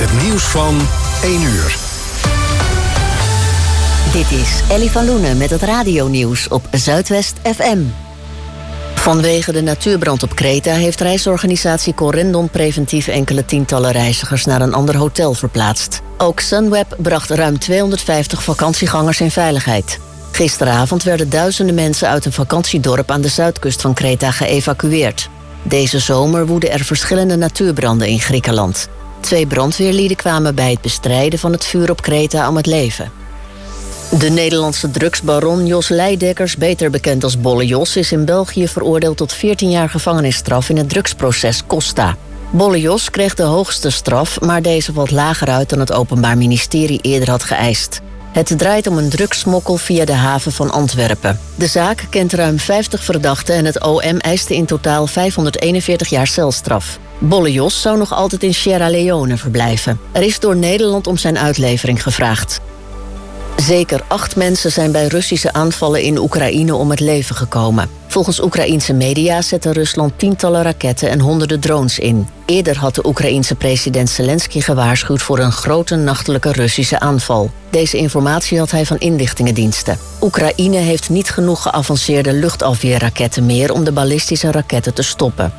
het nieuws van 1 uur. Dit is Ellie van Loenen met het radionieuws op Zuidwest FM. Vanwege de natuurbrand op Kreta heeft reisorganisatie Corendon preventief enkele tientallen reizigers naar een ander hotel verplaatst. Ook Sunweb bracht ruim 250 vakantiegangers in veiligheid. Gisteravond werden duizenden mensen uit een vakantiedorp aan de zuidkust van Kreta geëvacueerd. Deze zomer woeden er verschillende natuurbranden in Griekenland. 2 brandweerlieden kwamen bij het bestrijden van het vuur op Kreta om het leven. De Nederlandse drugsbaron Jos Leidekkers, beter bekend als Bolle Jos, is in België veroordeeld tot 14 jaar gevangenisstraf in het drugsproces Costa. Bolle Jos kreeg de hoogste straf, maar deze valt lager uit dan het Openbaar Ministerie eerder had geëist. Het draait om een drugssmokkel via de haven van Antwerpen. De zaak kent ruim 50 verdachten en het OM eiste in totaal 541 jaar celstraf. Bolle Jos zou nog altijd in Sierra Leone verblijven. Er is door Nederland om zijn uitlevering gevraagd. Zeker 8 mensen zijn bij Russische aanvallen in Oekraïne om het leven gekomen. Volgens Oekraïense media zette Rusland tientallen raketten en honderden drones in. Eerder had de Oekraïense president Zelensky gewaarschuwd voor een grote nachtelijke Russische aanval. Deze informatie had hij van inlichtingendiensten. Oekraïne heeft niet genoeg geavanceerde luchtafweerraketten meer om de ballistische raketten te stoppen.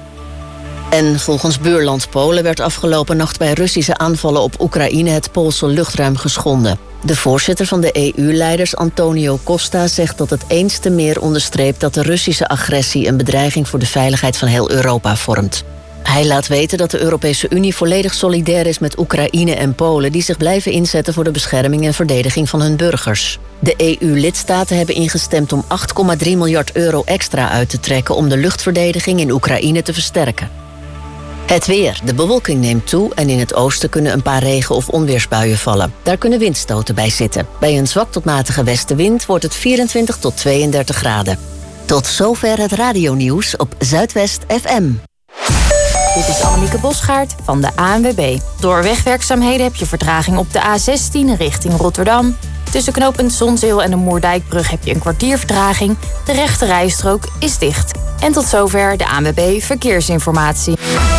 En volgens buurland Polen werd afgelopen nacht bij Russische aanvallen op Oekraïne het Poolse luchtruim geschonden. De voorzitter van de EU-leiders Antonio Costa zegt dat het eens te meer onderstreept dat de Russische agressie een bedreiging voor de veiligheid van heel Europa vormt. Hij laat weten dat de Europese Unie volledig solidair is met Oekraïne en Polen die zich blijven inzetten voor de bescherming en verdediging van hun burgers. De EU-lidstaten hebben ingestemd om 8,3 miljard euro extra uit te trekken om de luchtverdediging in Oekraïne te versterken. Het weer. De bewolking neemt toe en in het oosten kunnen een paar regen- of onweersbuien vallen. Daar kunnen windstoten bij zitten. Bij een zwak tot matige westenwind wordt het 24 tot 32 graden. Tot zover het radionieuws op Zuidwest FM. Dit is Annemieke Bosgaard van de ANWB. Door wegwerkzaamheden heb je vertraging op de A16 richting Rotterdam. Tussen knooppunt Zonzeel en de Moerdijkbrug heb je een kwartier vertraging. De rechte rijstrook is dicht. En tot zover de ANWB Verkeersinformatie.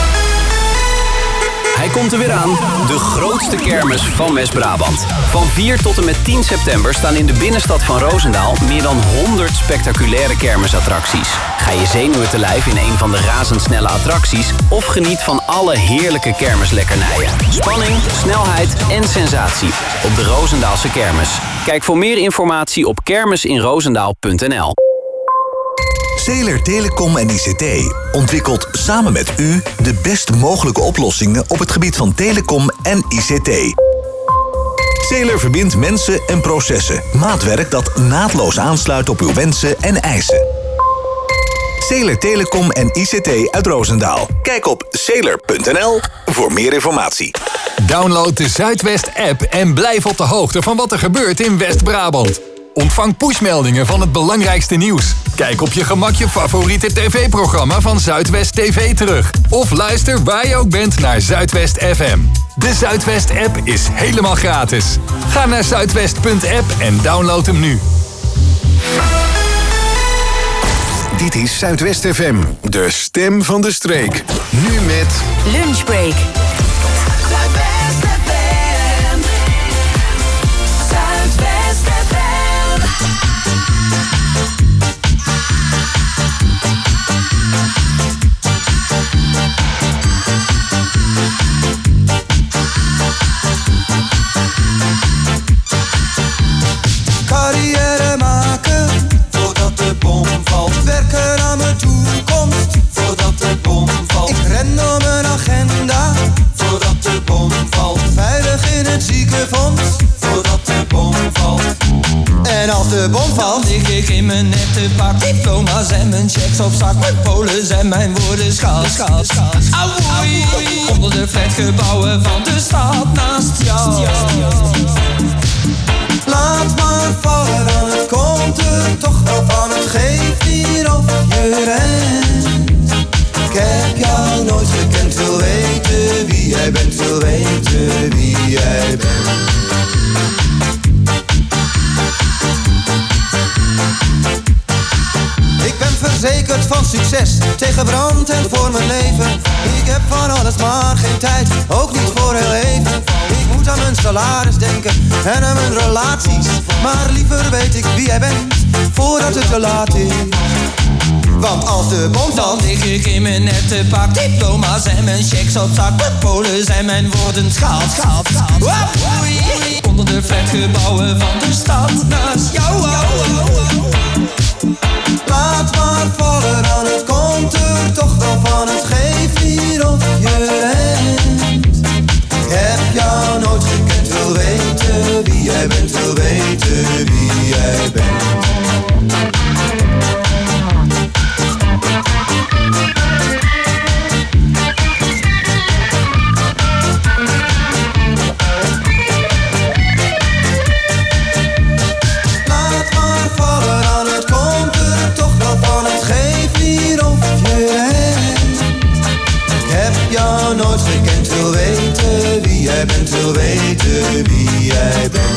Hij komt er weer aan, de grootste kermis van West-Brabant. Van 4 tot en met 10 september staan in de binnenstad van Roosendaal meer dan 100 spectaculaire kermisattracties. Ga je zenuwen te lijf in een van de razendsnelle attracties of geniet van alle heerlijke kermislekkernijen. Spanning, snelheid en sensatie op de Roosendaalse kermis. Kijk voor meer informatie op kermisinroosendaal.nl. Zeeler Telecom en ICT ontwikkelt samen met u de best mogelijke oplossingen op het gebied van telecom en ICT. Zeeler verbindt mensen en processen. Maatwerk dat naadloos aansluit op uw wensen en eisen. Zeeler Telecom en ICT uit Roosendaal. Kijk op zeeler.nl voor meer informatie. Download de Zuidwest-app en blijf op de hoogte van wat er gebeurt in West-Brabant. Ontvang pushmeldingen van het belangrijkste nieuws. Kijk op je gemak je favoriete tv-programma van Zuidwest TV terug. Of luister waar je ook bent naar Zuidwest FM. De Zuidwest-app is helemaal gratis. Ga naar zuidwest.app en download hem nu. Dit is Zuidwest FM, de stem van de streek. Nu met Lunchbreak. Carrière maken voordat de bom valt. Werken aan mijn toekomst voordat de bom valt. Ik ren door mijn agenda voordat de bom valt. Veilig in het ziekenfonds voordat de bom valt. En als de bom valt, lig ik in mijn nette pak. Diploma's en mijn checks op zak. Mijn polen en mijn woorden schaal. Auwoei, onder de flatgebouwen van de stad naast jou. Laat maar vallen, dan het komt er toch wel van. Het geeft hier of je rent. Ik heb jou nooit gekend, wil weten wie jij bent. Wil weten wie jij bent. Ik ben verzekerd van succes, tegen brand en voor mijn leven. Ik heb van alles maar geen tijd, ook niet voor heel even. en mijn relaties. Maar liever weet ik wie jij bent, voordat het te laat is. Want als de bom valt, dan lig ik in mijn nette pak. Diploma's en mijn checks op zak. De polen zijn mijn woorden schaal. Onder de flatgebouwen van de stad naast jou. Laat maar vallen, dan het komt er toch wel van. Het geeft hier of je rent. Ik heb jou nooit gekend, wil weten wie jij bent. Wil weten wie jij bent. Nooit gekend, wil weten wie jij bent, wil weten wie jij bent.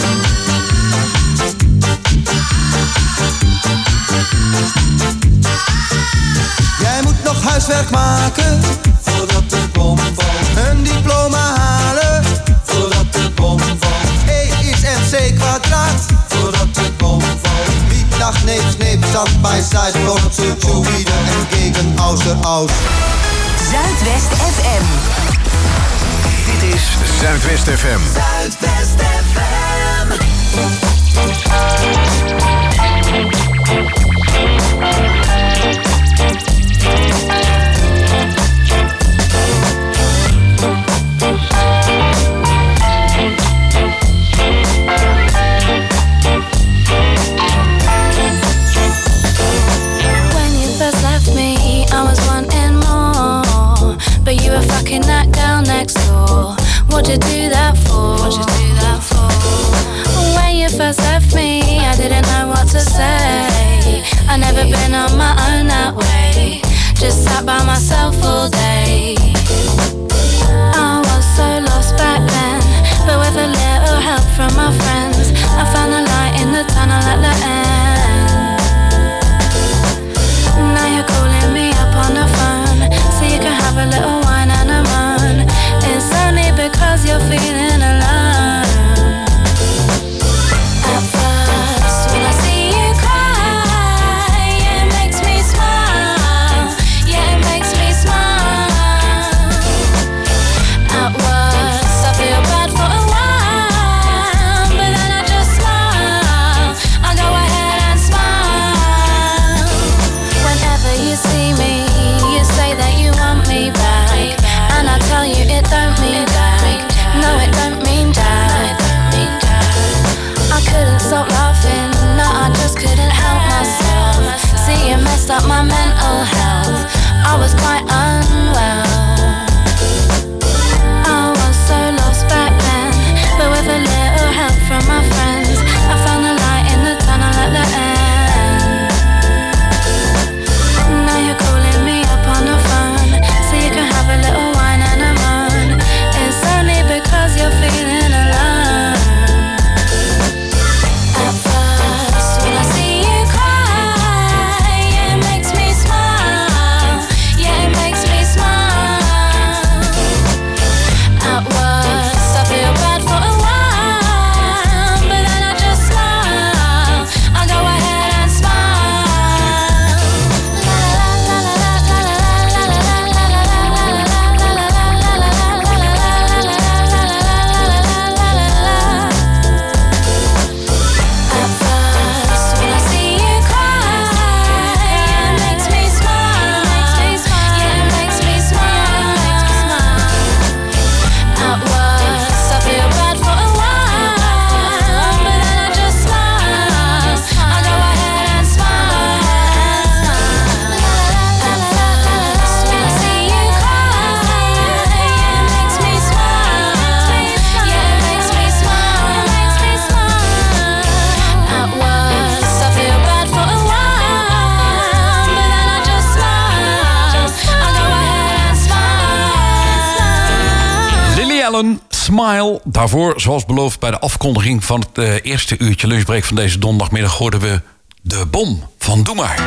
Jij moet nog huiswerk maken, voordat de bom valt. Een diploma halen, voordat de bom valt. E is MC kwadraat, voordat de bom valt. Miet, nacht, neep, sneep, zand, bij side, Rotterdam, Zuiden en gegen, außer, aus. Zuidwest FM. Dit is Zuidwest FM. Zuidwest FM. When you first left me, I was wanting more. But you were fucking that girl next door. What'd you do that for? What'd you do that for? When you first left me, I didn't know what to say. I never been on my own that way. Just sat by myself all day. I was so lost back then, but with a little help from my friends, I found the light in the tunnel at the end. Now you're calling me up on the phone, so you can have a little wine and a moan. It's only because you're feeling alone. At first, when I see you cry, yeah, it makes me smile. Yeah, it makes me smile. At worst, I feel bad for a while, but then I just smile. I go ahead and smile. Whenever you see me, you say that you want me back, and I tell you it don't mean that. No, it don't mean that. I couldn't stop laughing, no, I just couldn't help myself. See, it messed up my mental health, I was quite unwell. I was so lost back then, but with a little help from my friends, I found the light in the tunnel at the end. Now you're calling me up on the phone, so you can have a little wine and a moan. It's only because you're feeling alone. At first, when I see you cry, yeah, it makes me smile. Yeah, it makes me smile. At worst, I feel bad for a while, but then I just smile. I go ahead and smile. La la la la la la la la At first, when I see you cry, yeah, it makes me smile. Yeah, it makes me smile. At worst, I feel bad for a while, but then I just smile. I go ahead and smile. At first, when I see you cry, yeah, it makes me smile. Yeah, it makes me smile. At worst, I feel bad for a while, but then I just smile. I go ahead and smile. Lily Allen, Smile. Daarvoor, zoals beloofd bij de afkondiging van het eerste uurtje lunchbreak van deze donderdagmiddag, hoorden we De Bom van Doe Maar.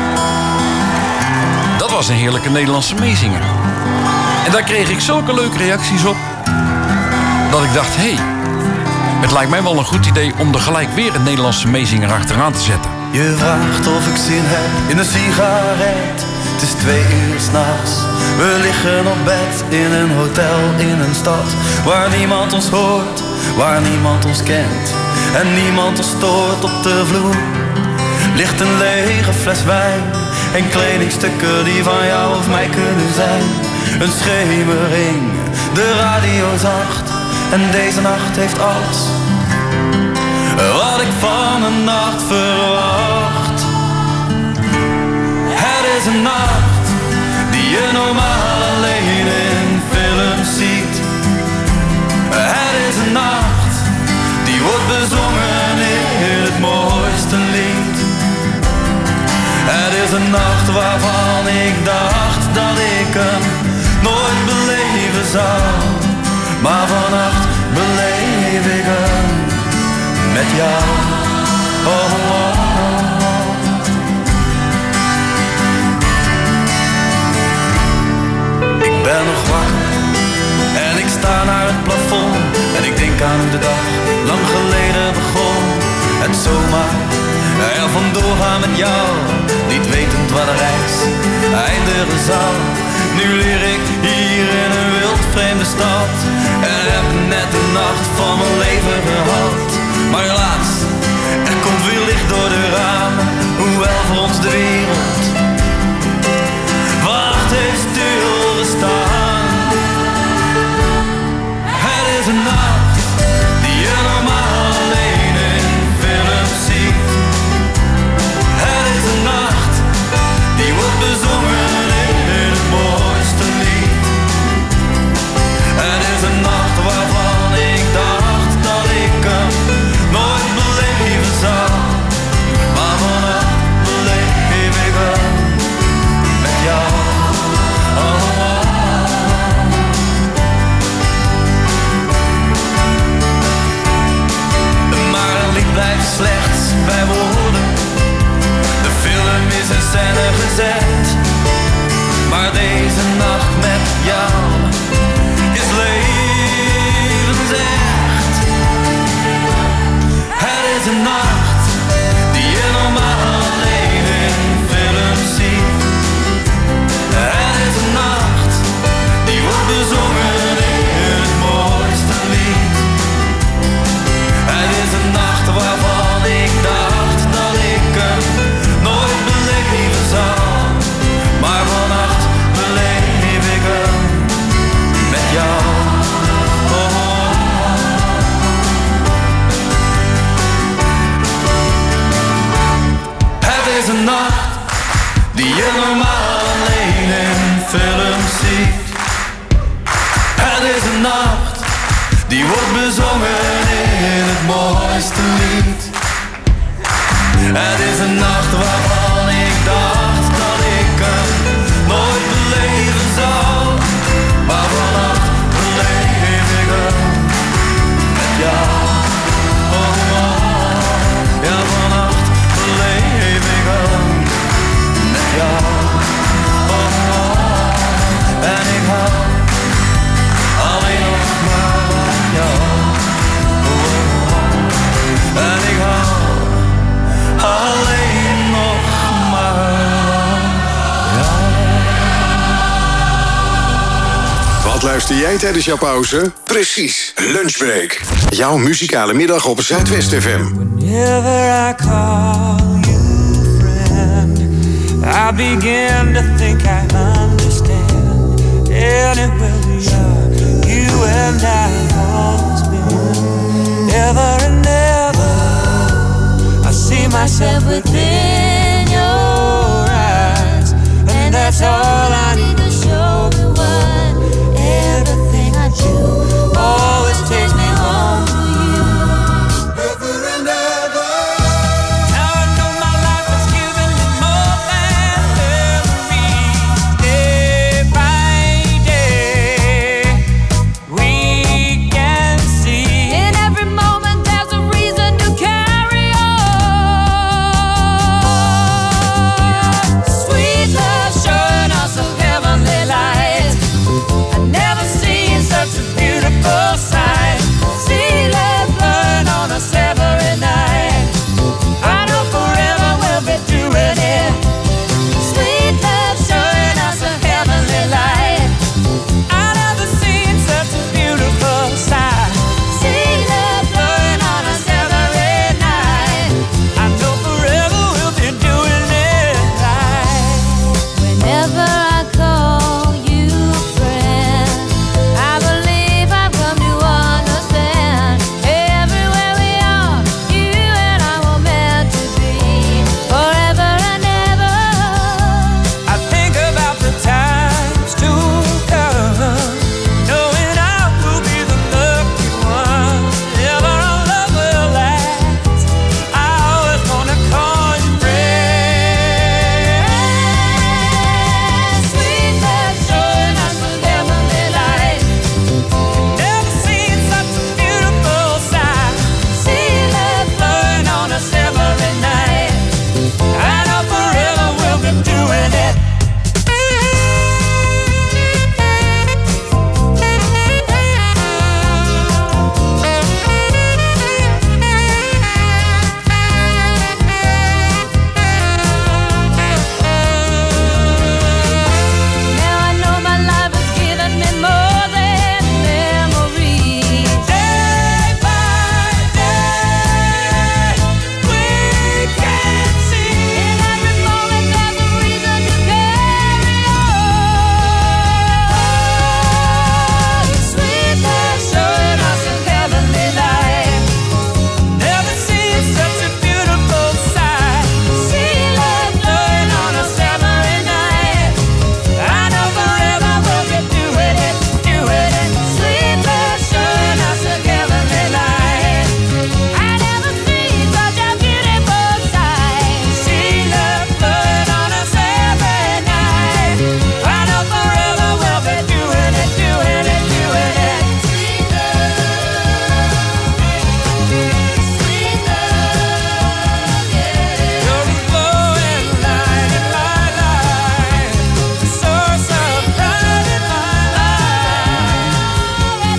Dat was een heerlijke Nederlandse meezinger. En daar kreeg ik zulke leuke reacties op, dat ik dacht, hé, Het lijkt mij wel een goed idee om er gelijk weer een Nederlandse meezinger achteraan te zetten. Je vraagt of ik zin heb in een sigaret. Het is 2 uur 's nachts. We liggen op bed in een hotel in een stad waar niemand ons hoort, waar niemand ons kent en niemand ons stoort. Op de vloer ligt een lege fles wijn en kledingstukken die van jou of mij kunnen zijn. Een schemering, de radio zacht en deze nacht heeft alles wat ik van een nacht verwacht. Het is een nacht die je normaal alleen in films ziet. Het is een nacht die wordt bezongen in het mooiste lied. Het is een nacht waarvan ik dacht dat ik hem nooit beleven zou, maar vannacht beleef ik hem met jou. Oh, oh, oh. Ik ben nog wakker en ik sta naar het plafond en ik denk aan de dag lang geleden begon. Het zomaar er vandoor gaan met jou, niet wetend waar de reis eindigen zou. Nu leer ik hier in een wild vreemde stad en heb net de nacht van mijn leven gehad. Maar helaas, er komt weer licht door de ramen, hoewel voor ons de wereld wacht heeft stilgestaan. Het is een nacht die je normaal alleen in films ziet. Het is een nacht die wordt bezongen in het mooiste lied. Het is een nacht waarvan ik dacht dat ik hem nooit beleven zou, maar vannacht beleef ik hem met jou. Oh, oh, oh. Maar een lied blijft slechts bij woorden. De film is in scène gezet, maar deze nacht met jou is levensecht. Het is een nacht die je normaal alleen in films ziet. Het is een nacht die wordt bezongen in het mooiste lied. Het is een nacht waarvan ik dacht dat ik hem nooit beleven zou, maar vannacht beleef ik hem met jou. Oh, oh, oh. Het is een nacht die je normaal alleen in films ziet. Het is een nacht die wordt bezongen in het mooiste lied. Het is een nacht waarvan ik dacht dat ik hem nooit beleven zou, maar vannacht beleef ik hem met jou. Oh, oh, oh. Ja, vannacht beleef ik hem met jou. Oh, oh, oh. En ik hou alleen nog maar van jou. Oh, oh, oh. En ik hou alleen nog maar van jou. Wat luister jij tijdens jouw pauze? Precies, Lunchbreak. Jouw muzikale middag op Zuidwest FM. Whenever I call you friend, I begin to think I understand. And it will be you and I always been. Ever and ever, I see myself within your eyes, and that's all I need to show me what everything I do always takes me home to you. Ever and ever. Now I know my life is giving me more than every day by day. We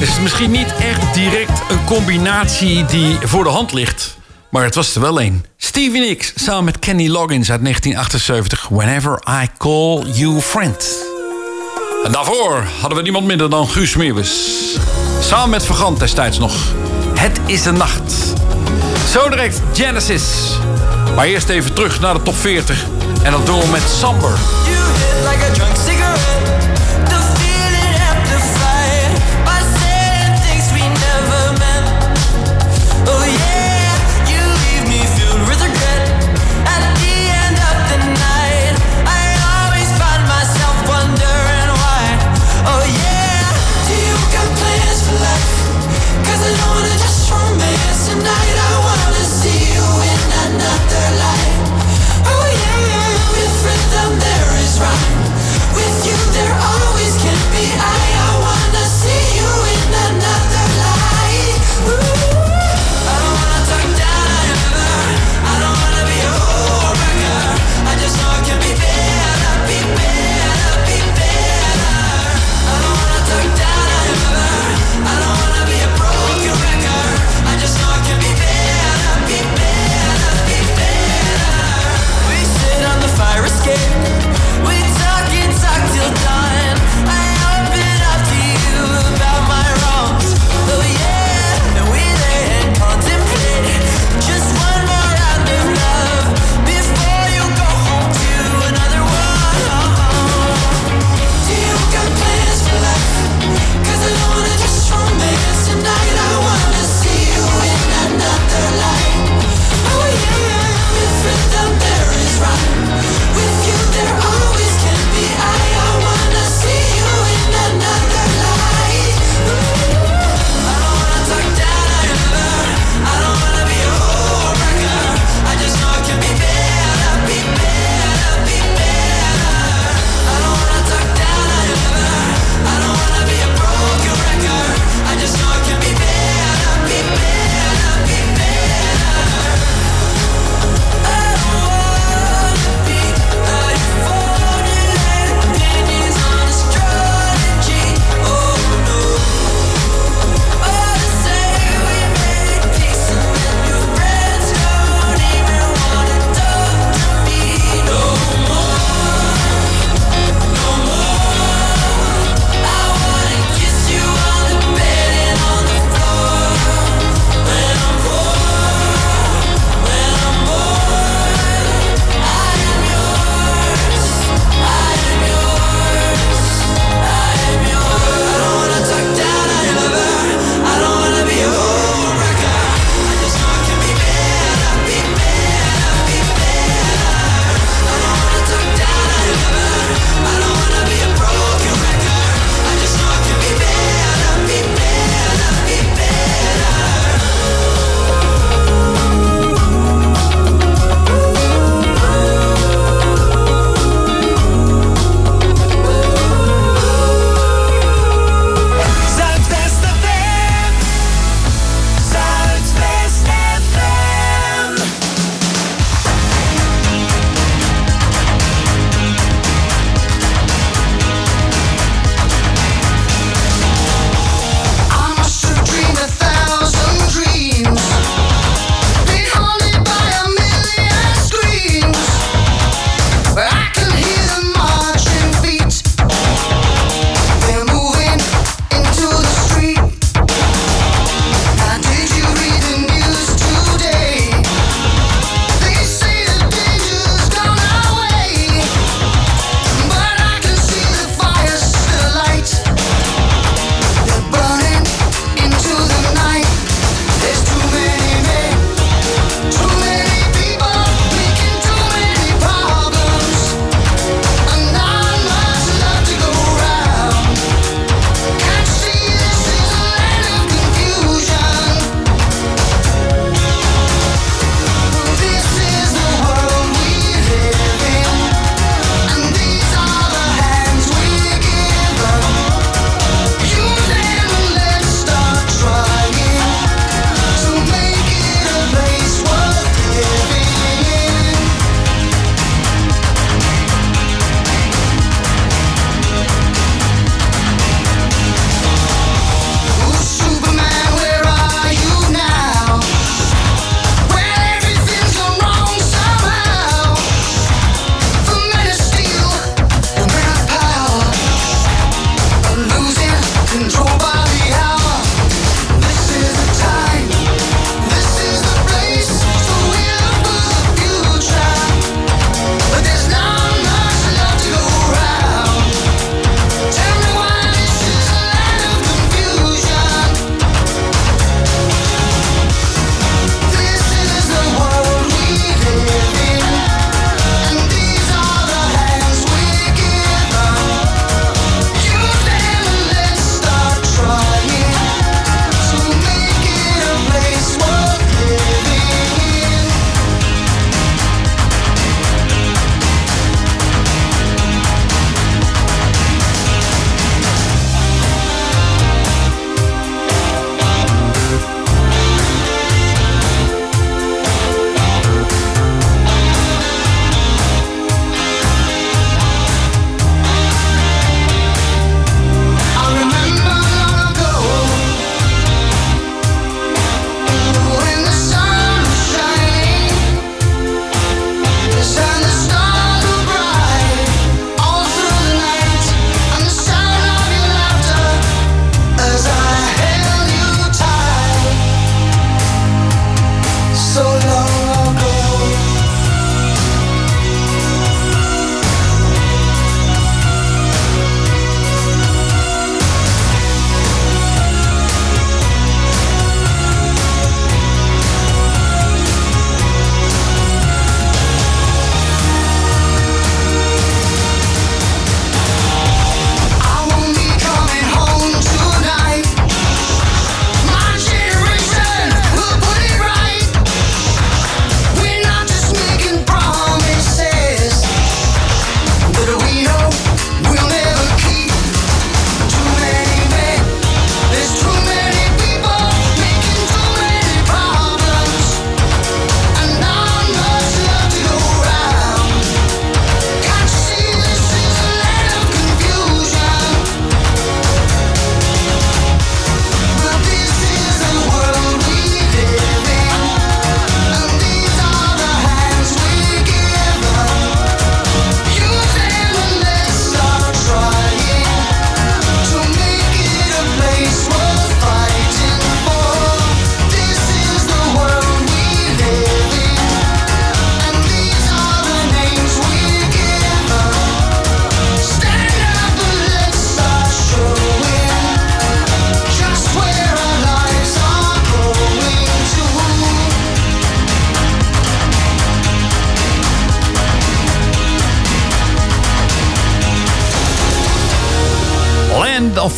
Het is misschien niet echt direct een combinatie die voor de hand ligt. Maar het was er wel een. Stevie Nicks samen met Kenny Loggins uit 1978. Whenever I Call You Friend. En daarvoor hadden we niemand minder dan Guus Meeuwis. Samen met Vergant destijds nog. Het is de nacht. Zo direct Genesis. Maar eerst even terug naar de top 40. En dat doen we met Somber. You hit like a drunk cigarette. The feeling amplified by saying things we never meant. Oh yeah, you leave me filled with regret. At the end of the night, I always find myself wondering why. Oh yeah, do you got plans for life? 'Cause I don't wanna just romance tonight. I wanna see you in another life. Oh yeah, with rhythm there is rhyme. With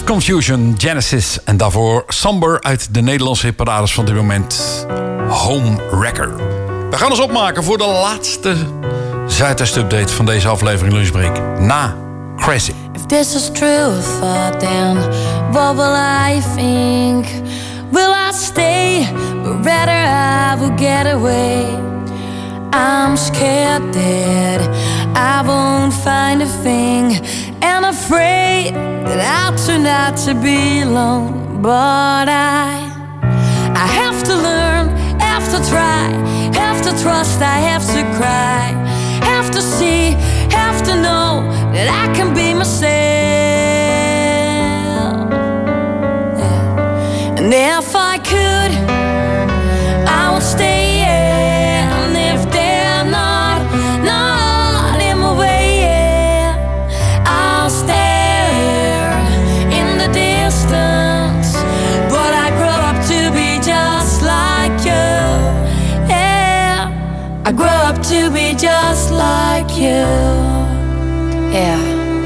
Confusion, Genesis. En daarvoor Somber uit de Nederlandse hitparades van dit moment. Home Wrecker. We gaan ons opmaken voor de laatste Zuidwest-update van deze aflevering Lunchbreak. Na Crazy. If this is true thought, then what will I think? Will I stay? But rather I will get away. I'm scared that I won't find a thing, and afraid that I'll turn out to be alone. But I have to learn, have to try, have to trust, I have to cry, have to see, have to know that I can be myself. Yeah. And if I could, I would stay. And if they're not in my way, yeah, I'll stare in the distance. But I grow up to be just like you. Yeah, I grow up to be just like you. Yeah.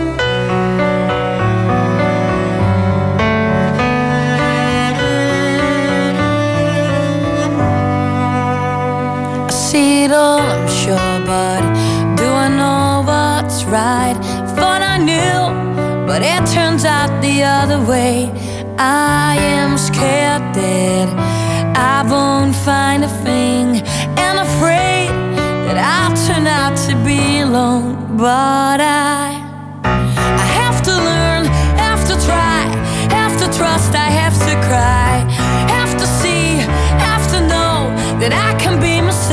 I see it all, I'm sure, but do I know what's right? Thought I knew, but it turns out the other way. I am scared that I won't find a thing, and afraid that I'll turn out to be alone. But I have to learn, have to try, have to trust, I have to cry, have to see, have to know that I can be myself.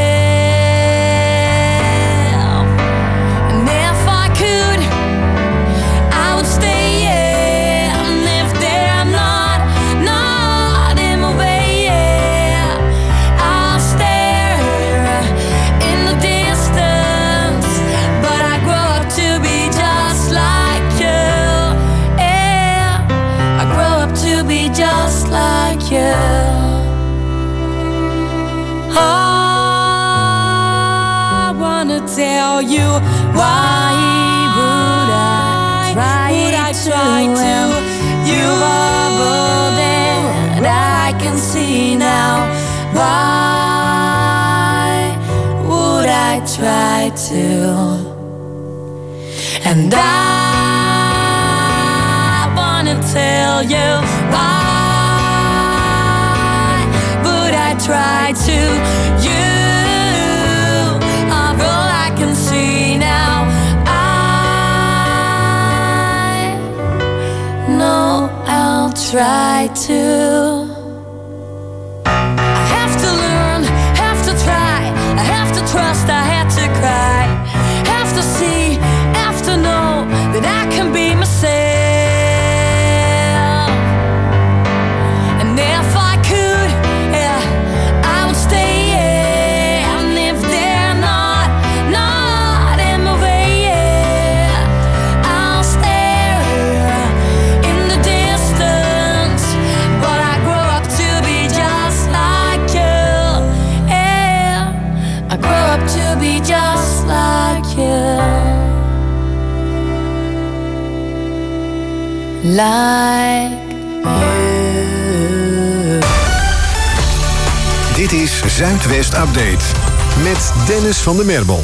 And if I could, I would stay, yeah. And if they're not in my way, yeah, I'll stare in the distance. But I grow up to be just like you, yeah, I grow up to be just like you. I wanna tell you, why would I try to? You are all that I can see now. Why would I try to? And I wanna tell you, why would I try to? You are all I can see now. I know I'll try to. I have to learn, have to try, I have to trust, I have to cry, have to see, have to know that I can be myself. And if I could, yeah, I would stay, yeah. And if they're not in my way, yeah, I'll stare in the distance. But I grow up to be just like you, yeah, I grow up to be just like you. Like you. Dit is Zuidwest Update met Dennis van der Merbel.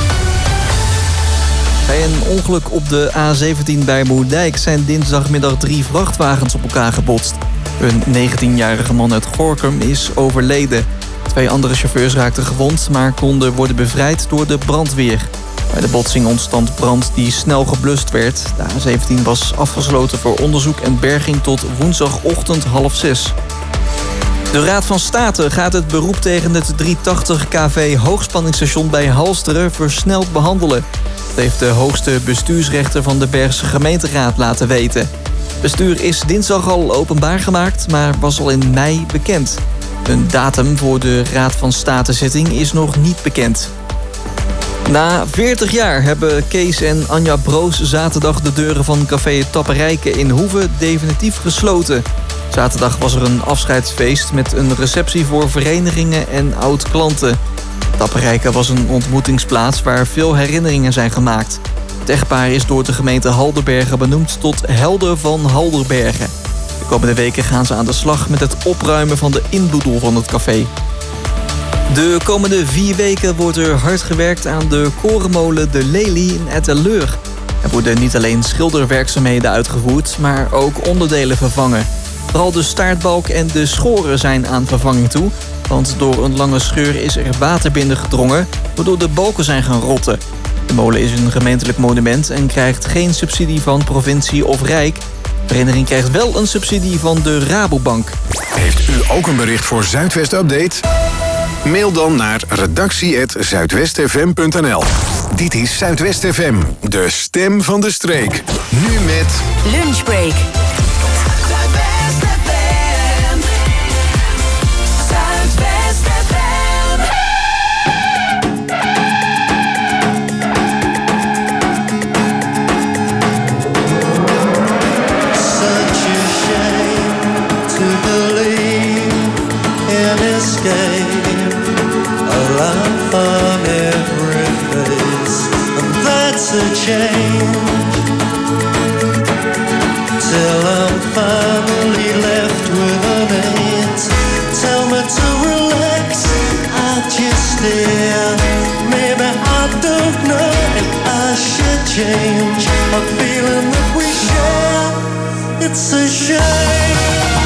Bij een ongeluk op de A17 bij Moerdijk zijn dinsdagmiddag 3 vrachtwagens op elkaar gebotst. Een 19-jarige man uit Gorinchem is overleden. 2 andere chauffeurs raakten gewond, maar konden worden bevrijd door de brandweer. Bij de botsing ontstond brand die snel geblust werd. De A17 was afgesloten voor onderzoek en berging tot woensdagochtend 5:30. De Raad van State gaat het beroep tegen het 380 kV hoogspanningsstation bij Halsteren versneld behandelen. Dat heeft de hoogste bestuursrechter van de Bergse gemeenteraad laten weten. Het bestuur is dinsdag al openbaar gemaakt, maar was al in mei bekend. Een datum voor de Raad van State-zitting is nog niet bekend. Na 40 jaar hebben Kees en Anja Broos zaterdag de deuren van café Tapperijke in Hoeve definitief gesloten. Zaterdag was er een afscheidsfeest met een receptie voor verenigingen en oud-klanten. Tapperijke was een ontmoetingsplaats waar veel herinneringen zijn gemaakt. Het echtpaar is door de gemeente Halderbergen benoemd tot Helder van Halderbergen. De komende weken gaan ze aan de slag met het opruimen van de inboedel van het café. De komende 4 weken wordt er hard gewerkt aan de korenmolen De Lelie in Etteleur. Er worden niet alleen schilderwerkzaamheden uitgevoerd, maar ook onderdelen vervangen. Vooral de staartbalk en de schoren zijn aan vervanging toe, want door een lange scheur is er water binnengedrongen, waardoor de balken zijn gaan rotten. De molen is een gemeentelijk monument en krijgt geen subsidie van provincie of Rijk. De vereniging krijgt wel een subsidie van de Rabobank. Heeft u ook een bericht voor Zuidwest Update? Mail dan naar redactie@zuidwestfm.nl. Dit is Zuidwest FM, de stem van de streek. Nu met Lunchbreak. A change till I'm finally left with an eight. Tell me to relax, I just stare. Maybe I don't know if I should change a feeling that we share. It's a shame.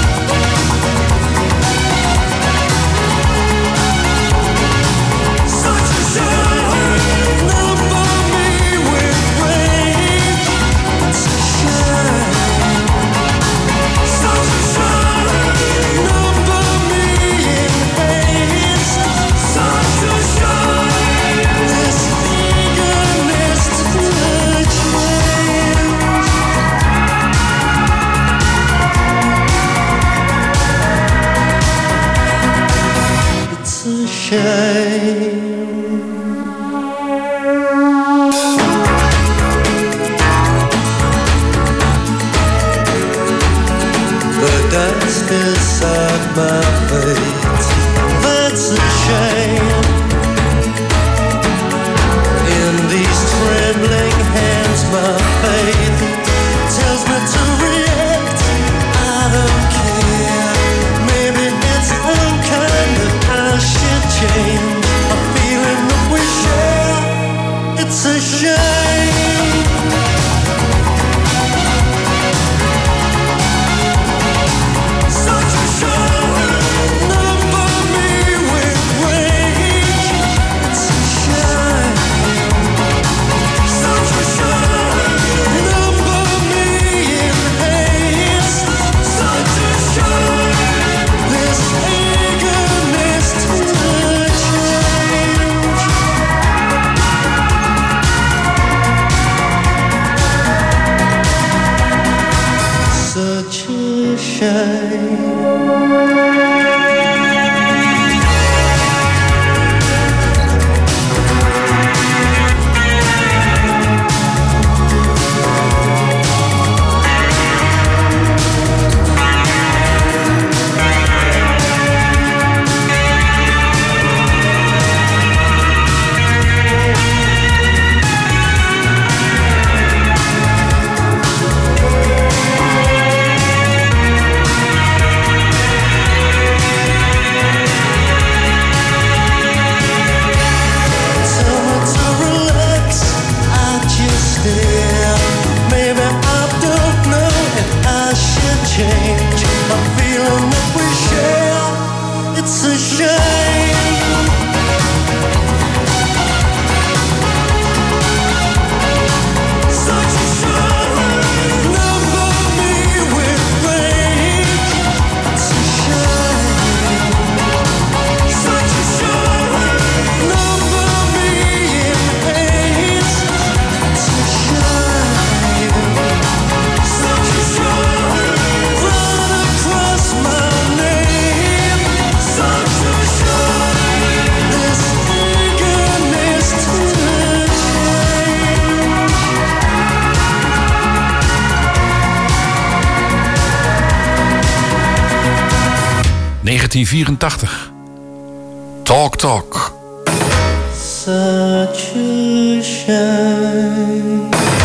Talk Talk. Such a shame.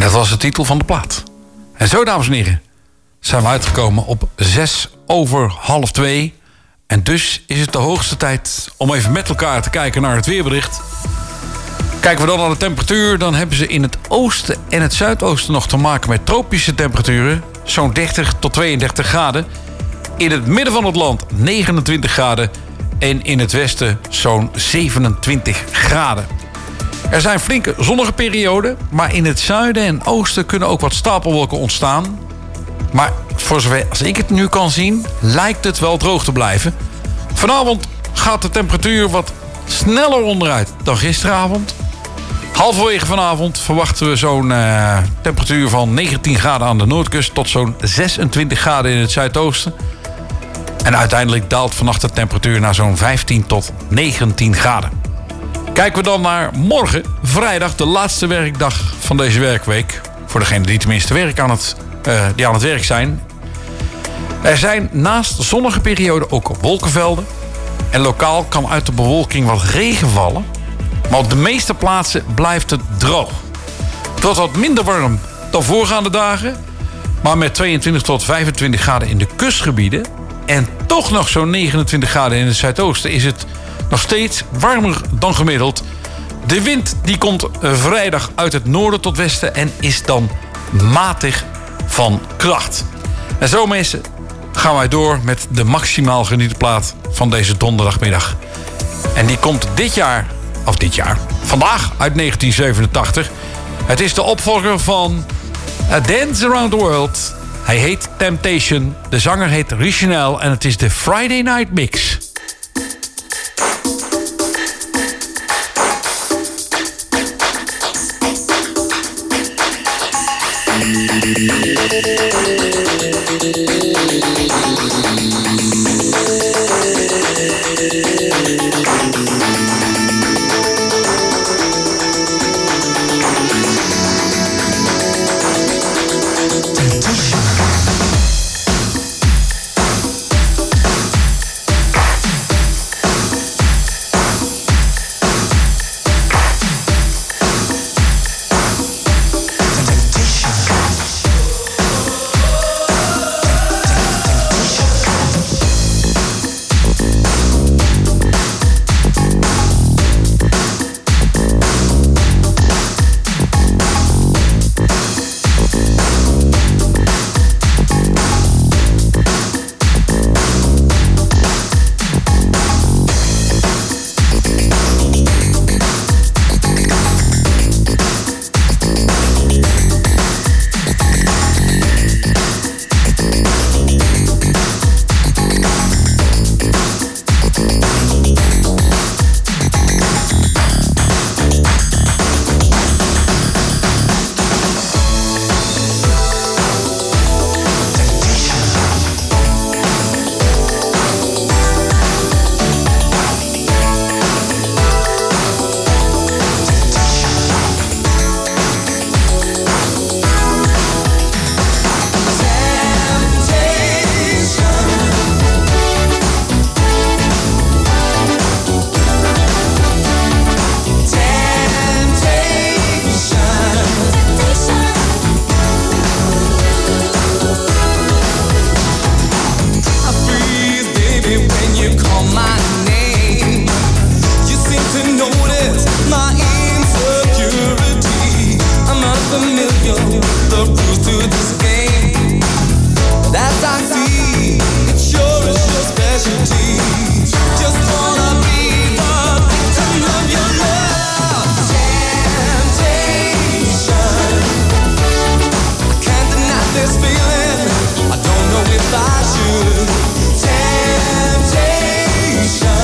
dat was de titel van de plaat. En zo, dames en heren, zijn we uitgekomen op 2:06. En dus is het de hoogste tijd om even met elkaar te kijken naar het weerbericht. Kijken we dan naar de temperatuur, dan hebben ze in het oosten en het zuidoosten nog te maken met tropische temperaturen. Zo'n 30 tot 32 graden. In het midden van het land 29 graden. En in het westen zo'n 27 graden. Er zijn flinke zonnige perioden, maar in het zuiden en oosten kunnen ook wat stapelwolken ontstaan. Maar voor zover als ik het nu kan zien, lijkt het wel droog te blijven. Vanavond gaat de temperatuur wat sneller onderuit dan gisteravond. Halverwege vanavond verwachten we zo'n temperatuur van 19 graden aan de noordkust tot zo'n 26 graden in het zuidoosten. En uiteindelijk daalt vannacht de temperatuur naar zo'n 15 tot 19 graden. Kijken we dan naar morgen, vrijdag, de laatste werkdag van deze werkweek. Voor degenen die tenminste die aan het werk zijn. Er zijn naast de zonnige perioden ook wolkenvelden. En lokaal kan uit de bewolking wat regen vallen. Maar op de meeste plaatsen blijft het droog. Het wordt wat minder warm dan voorgaande dagen. Maar met 22 tot 25 graden in de kustgebieden. En toch nog zo'n 29 graden in het zuidoosten is het nog steeds warmer dan gemiddeld. De wind die komt vrijdag uit het noorden tot westen en is dan matig van kracht. En zo mensen gaan wij door met de maximaal genieten plaat van deze donderdagmiddag. En die komt vandaag uit 1987. Het is de opvolger van A Dance Around the World. Hij heet Temptation, de zanger heet Richinel en het is de Friday Night Mix. Temptation.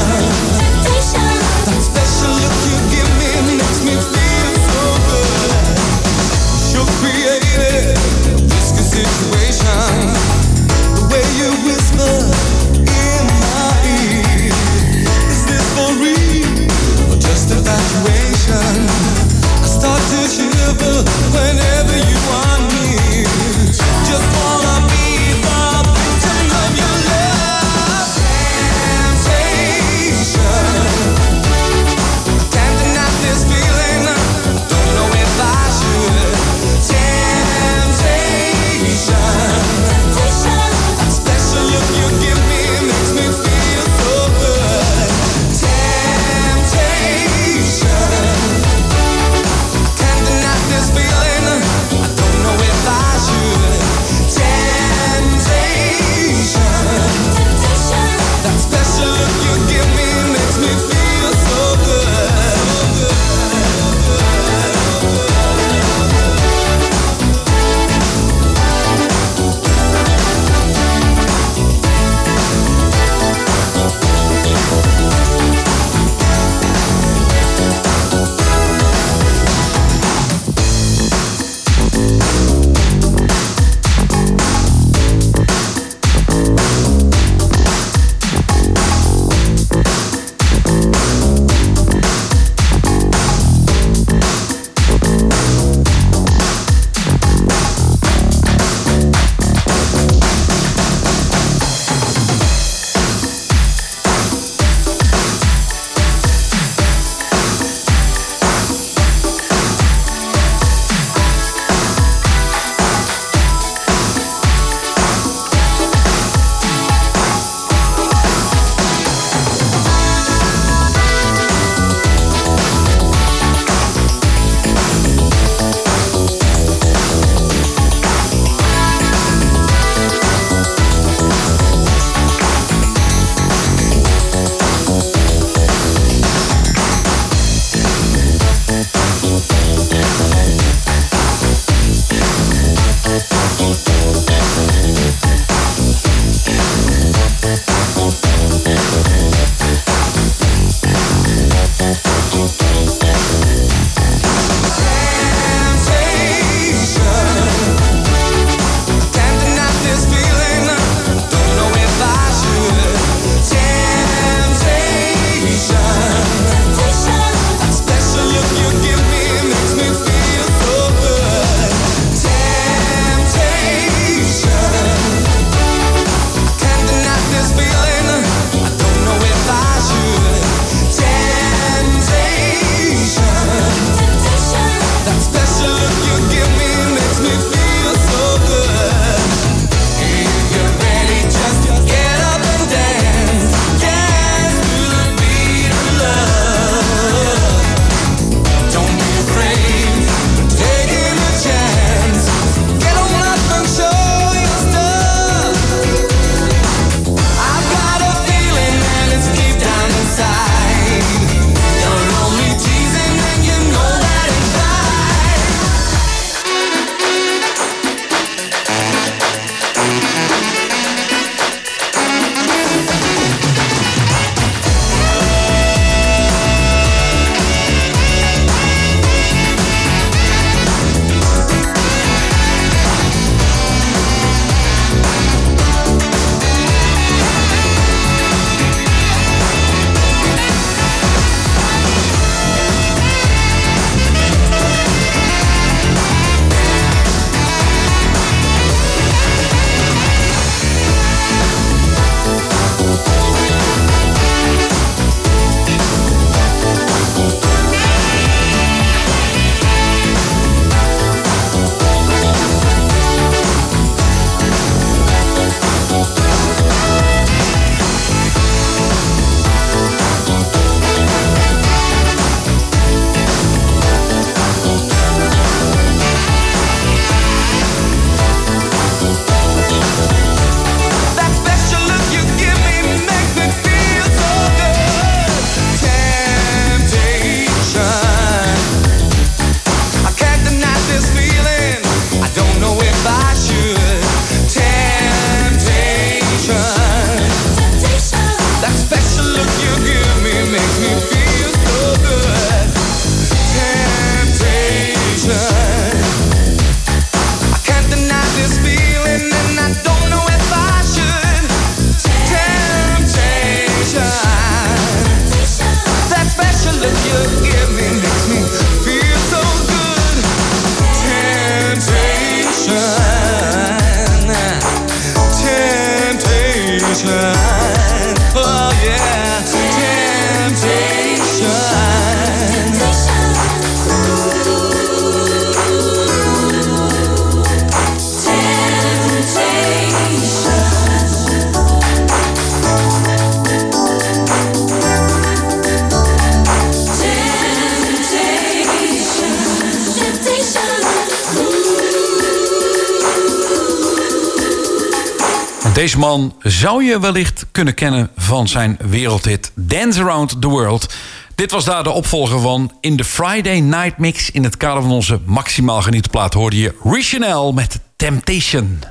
me feel so good. Temptation, I can't deny this feeling and I don't know if I should. Temptation, that special look you give me makes me feel so good. Temptation, temptation, oh yeah, temptation. Deze man zou je wellicht kunnen kennen van zijn wereldhit Dance Around the World. Dit was daar de opvolger van. In de Friday Night Mix in het kader van onze maximaal genieten plaat hoorde je Richanel met Temptation.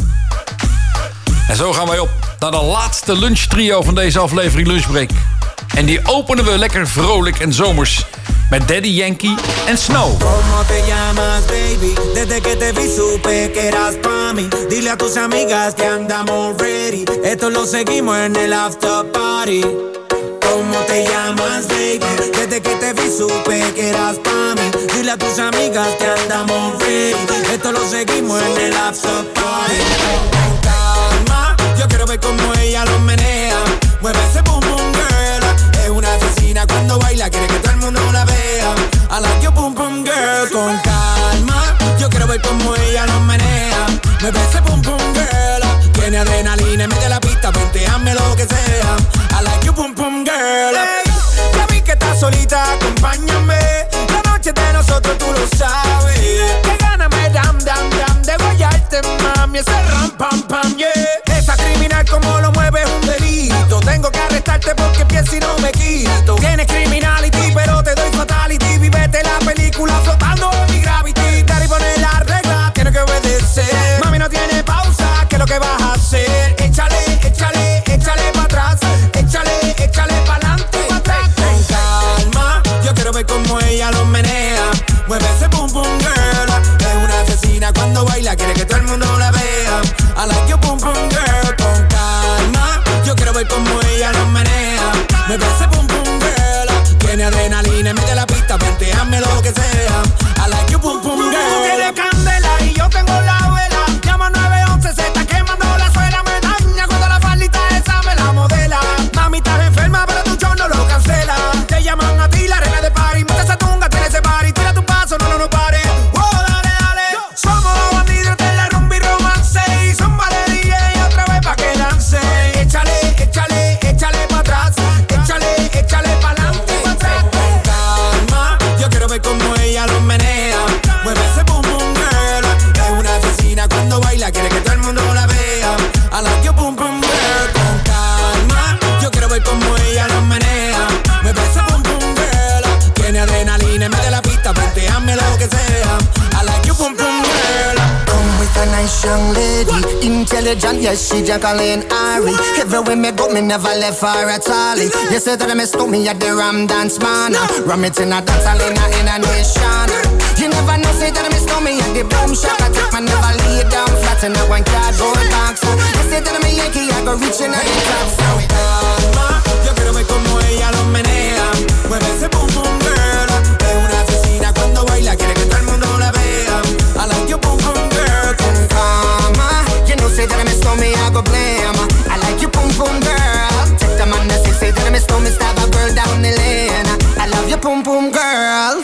En zo gaan wij op naar de laatste lunchtrio van deze aflevering Lunchbreak. En die openen we lekker vrolijk en zomers met Daddy Yankee en Snow. ¿Cómo te llamas, baby? Desde que te vi supe que eras pa' mí. Dile a tus amigas que andamos ready. Esto lo seguimos en el after party. ¿Cómo te llamas, baby? Desde que te vi supe que eras pa' mí. Dile a tus amigas que andamos ready. Esto lo seguimos en el after party. Con calma, yo quiero ver cómo ella lo menea. Mueve ese boom boom girl. Es una asesina cuando baila, quiere que todo el mundo la vea. I like your boom boom girl. Con calma, yo quiero ver cómo ella lo menea. Mueve ese boom boom girl. Tiene adrenalina en medio de la pista, venteame lo que sea. I like your boom boom girl. Hey, ya vi que estás solita, acompáñame. La noche de nosotros tú lo sabes. Que gana me dam dam dam de guayarte, mami. Ese ram pam pam yeah. Esa criminal como lo mueve es un delito. Tengo que arrestarte porque pienso y no me quito. Tienes criminality pero te doy fatality. Vivete la película flotando en mi gravity. Daddy pone la regla, tiene que obedecer. Mami no tiene pausa, ¿qué es lo que vas a hacer? Échale, échale, échale pa' atrás. Échale, échale pa'lante y pa' atrás. Con calma, yo quiero ver cómo ella lo menea. Mueve ese boom boom girl. Es una asesina cuando baila, quiere que todo el mundo la vea. I like your boom boom girl. Con calma, yo quiero ver cómo ella lo menea. Mueve ese boom boom girl. Tiene adrenalina en medio de la pista, venteame lo que sea. I like your boom boom girl. Tú tienes candela y yo tengo la vela. Llama 911, se está quemando la suela. Me daña cuando la faldita esa me la modela. Mami, estás enferma, pero tu show no lo cancela. Te llaman a ti, la reina de party. Mucha satunga, tiene ese party. Tira tu paso, no pare. Oh, dale, dale. Somos bandidos de la rumba y romance. Y son DJ otra vez pa' que dance. Échale, échale, échale pa' atrás. Échale, échale pa'lante y pa' atrás. Con calma, yo quiero ver cómo ella lo menea. Mueve ese boom boom girl. Es una asesina cuando baila, quiere que todo el mundo la vea. I like your boom boom girl. Con calma, yo quiero ver cómo ella lo menea. Mueve ese boom boom girl. Tiene adrenalina en medio de la pista, venteame lo que sea. I like your boom boom girl. Come with a nice young lady, intelligent, yes, she Jacqueline Ari. Everywhere me go, me never left her at all. You said that I missed me at the Ram Dance Man. Ram it in a dance hall in a nation. You never know, say that I missed me at the Boom Shop. I take my never lay down flat in a one cardboard box. You said that I'm a Yankee, I go reaching out the top. So calma, yo quiero ver cómo ella lo menea. Mueve ese boom boom girl. Es una asesina cuando baila, quiere que todo el mundo la vea. I like your boom boom girl. Con calma, you know, say that I missed me, I go blame. I like your boom boom girl. Take the man that say that I missed me, stab a girl down the lane. I love your boom boom girl.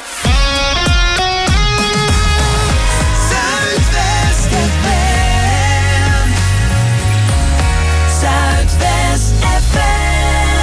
Zuidwest FM. Zuidwest FM.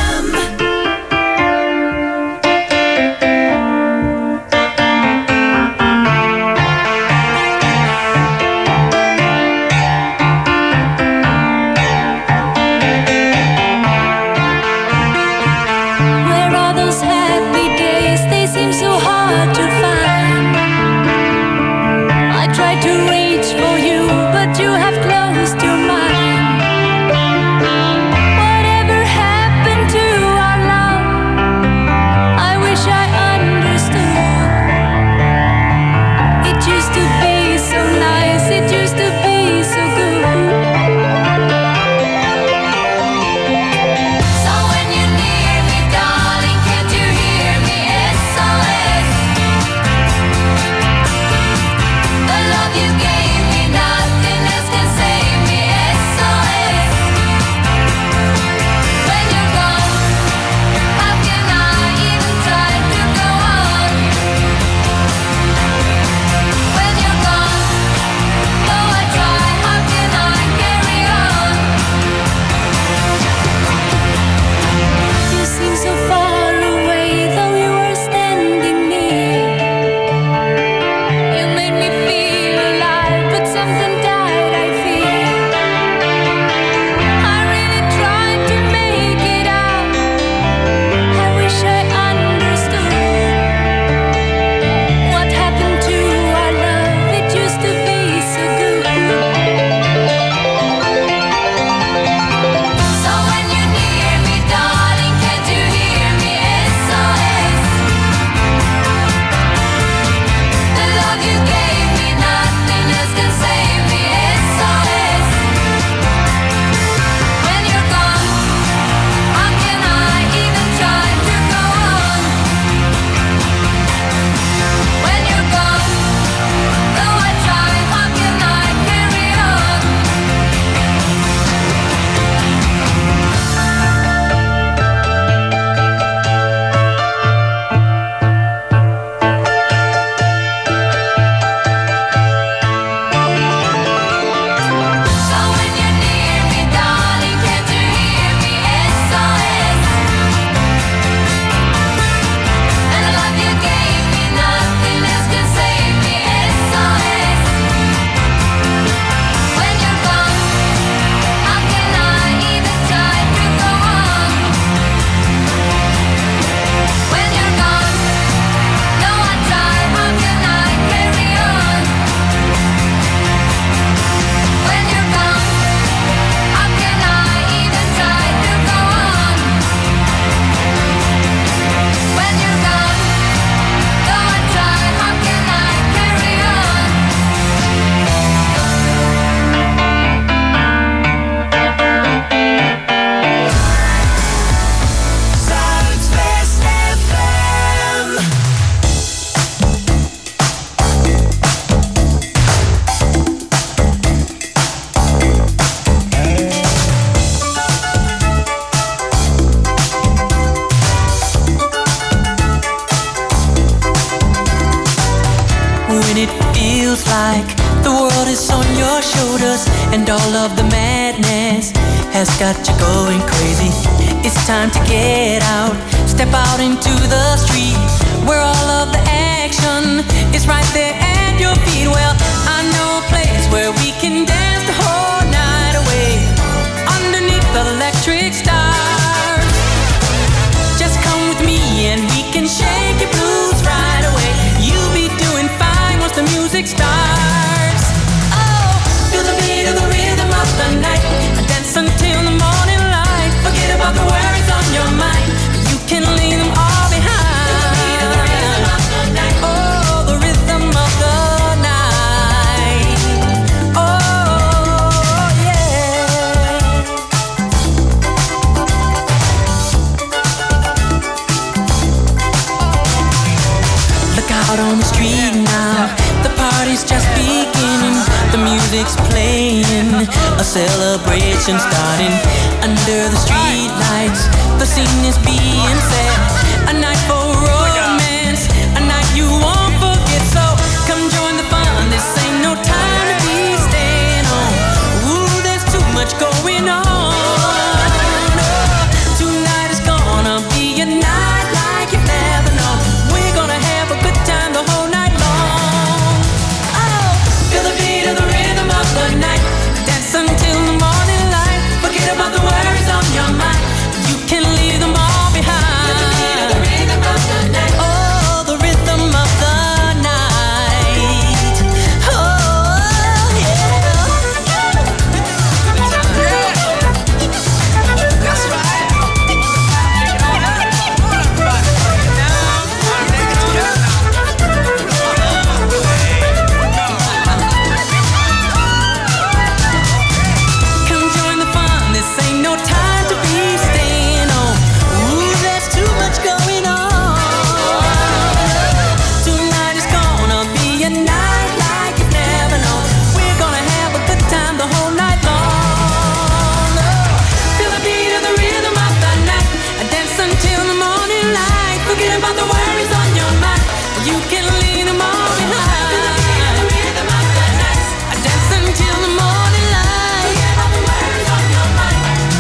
feels like the world is on your shoulders, and all of the madness has got you going crazy. It's time to get out, step out into the street, where all of the action is right there at your feet. Well, I know a place where we can dance the whole night away, underneath the electric stars. Just come with me and we can shake your blues right away. You'll be doing fine once the music starts. Oh, feel the beat of the rhythm of the night, dance until the morning light. Forget about the worries on your mind, you can leave them all behind. Feel the beat of the rhythm of the night. Oh, the rhythm of the night. Oh, yeah. Look out on the street now, the party's just beginning. The music's playing, a celebration starting. Under the street lights, the scene is being set. A night for romance, a night you won't forget. So come join the fun, this ain't no time to be staying home. Ooh, there's too much going on. Oh, tonight is gonna be a night like you've never known. We're gonna have a good time the whole night long. Oh, feel the beat of the rhythm of the night, dance until the morning light. Forget about the worries on your mind, you can leave them all behind. Feel the beat of the rhythm of the night. Oh, the rhythm of the night. Oh, yeah. That's right. Come join the fun, this ain't no time to be staying home. Ooh, there's too much going on. Tonight is gonna be a night like you've never known. We're gonna have a good time the whole night long. Oh, feel the beat of the rhythm of the night, dance until the morning light. Forget about the worries on your mind, you can leave them all behind. Feel the beat of the rhythm of the night, dance until the morning light. Forget about the worries on your mind.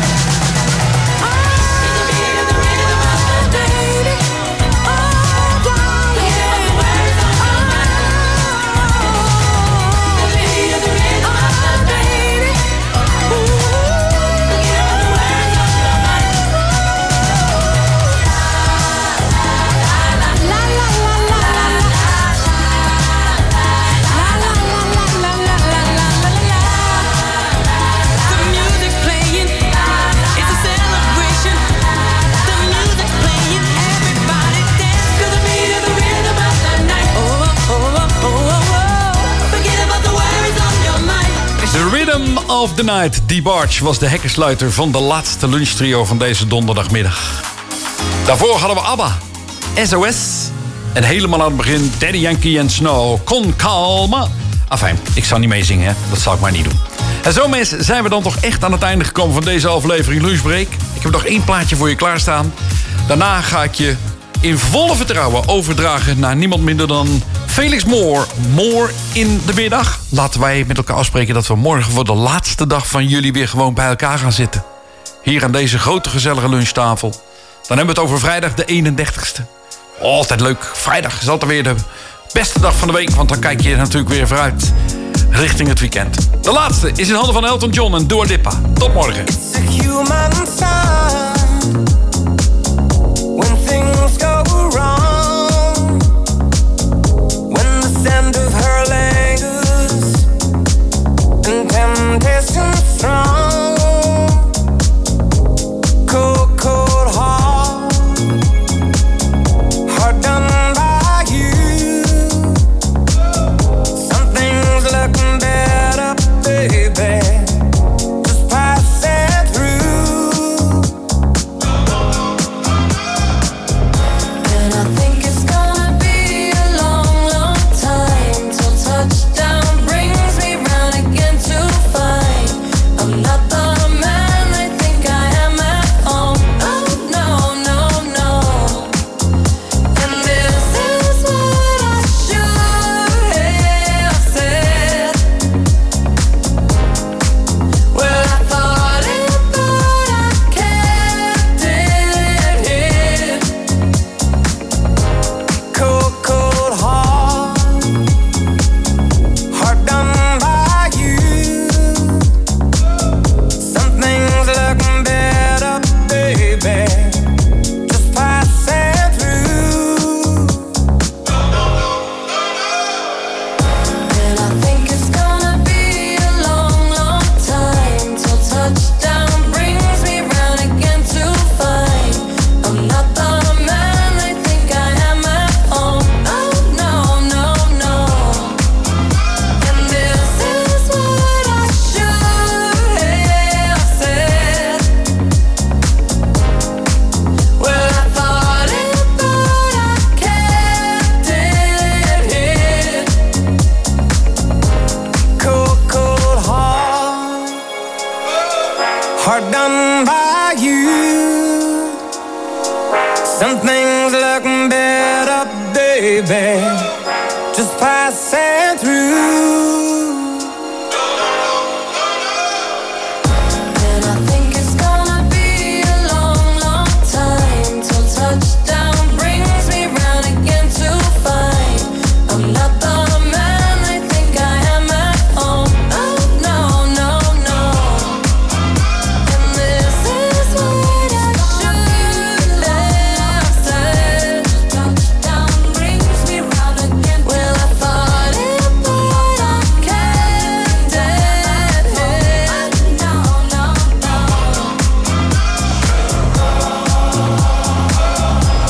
Feel the beat of the rhythm of the night. Oh, forget about the worries on your mind. Feel the beat of the rhythm of the night. Forget about the worries on your mind. La la la la la la la la la la la. The music's playing, it's a celebration. The music's playing, everybody dance to the beat of the rhythm of the night. Oh, oh, oh, oh, oh, oh. Forget about the worries on your mind. The Rhythm of the Night. DeBarge was de hekkensluiter van de laatste lunchtrio van deze donderdagmiddag. Daarvoor hadden we ABBA, SOS. En helemaal aan het begin Daddy Yankee en Snow, Con Calma. Afijn, ik zal niet meezingen, hè? Dat zal ik maar niet doen. En zo mensen, zijn we dan toch echt aan het einde gekomen van deze aflevering Lunchbreak. Ik heb nog 1 plaatje voor je klaarstaan. Daarna ga ik je in volle vertrouwen overdragen naar niemand minder dan Felix Moore. Moore in de middag. Laten wij met elkaar afspreken dat we morgen voor de laatste dag van juli weer gewoon bij elkaar gaan zitten. Hier aan deze grote gezellige lunchtafel. Dan hebben we het over vrijdag de 31ste. Altijd leuk. Vrijdag is altijd weer de beste dag van de week, want dan kijk je natuurlijk weer vooruit richting het weekend. De laatste is in handen van Elton John en Dua Lipa. Tot morgen. It's a human sign when things go wrong, when the scent of her lingers and temptation strong. Cold, cold heart, hard done by you. Something's looking better, baby. Just pass it through. Some things look better, baby, just passing through.